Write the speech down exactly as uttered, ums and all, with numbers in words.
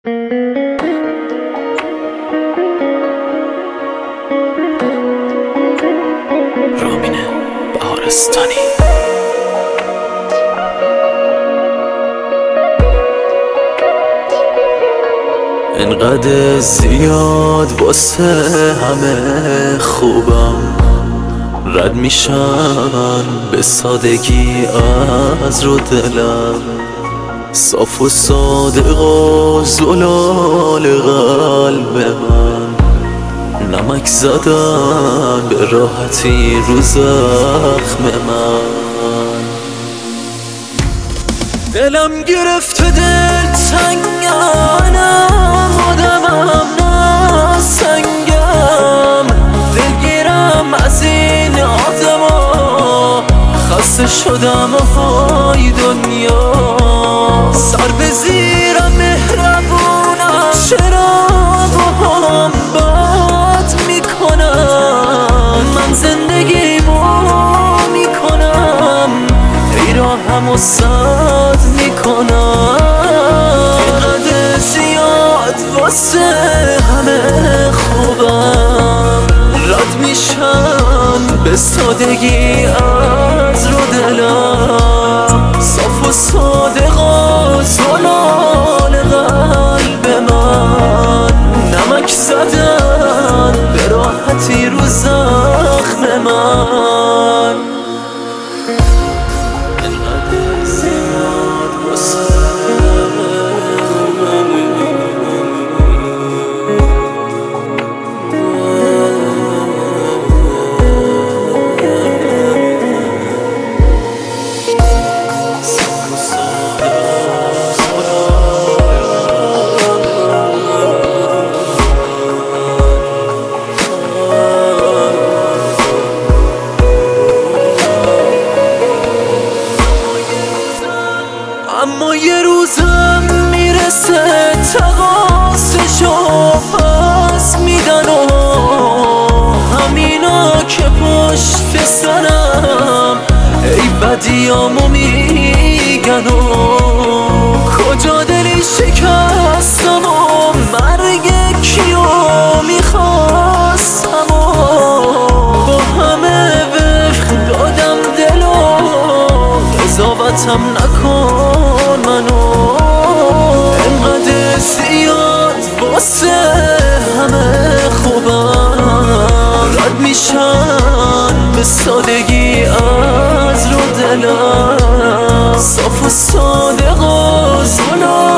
رامین بهارستانی. انقدر زیاد واسه همه خوبم، رد میشن به سادگی از رو دلم. صاف و صادق و زلال قلب من، نمک زدن به راحتی رو زخم من. دلم گرفته دل تنگم، آدمم نه سنگم. دلگیرم از این آدما، خسته شدم های دنیا. سر به زیرم مهربونم، چرا باهم بد میکنم؟ من زندگیمو میکنم، ای راهم و سد میکنم. اینقدر زیاد واسه همه خوبم، رد میشن به سادگی از رو دلم. صاف و صادق و زلال قلب من، نمک زدن به راحتی رو زخم من. اینقدر زیاد واسه اما یه روزم میرسه تقاصشو پس میدن و همینا که پشت سرم ای بدیامو میگن و کجا دلی شکستم و مرگ کیو میخواستم و با همه وقت دادم دلو قضاوتم نکن منو. انقدر زیاد واسه همه خوبم، رد میشن به سادگی از رو دلم. صاف و صادق و زلال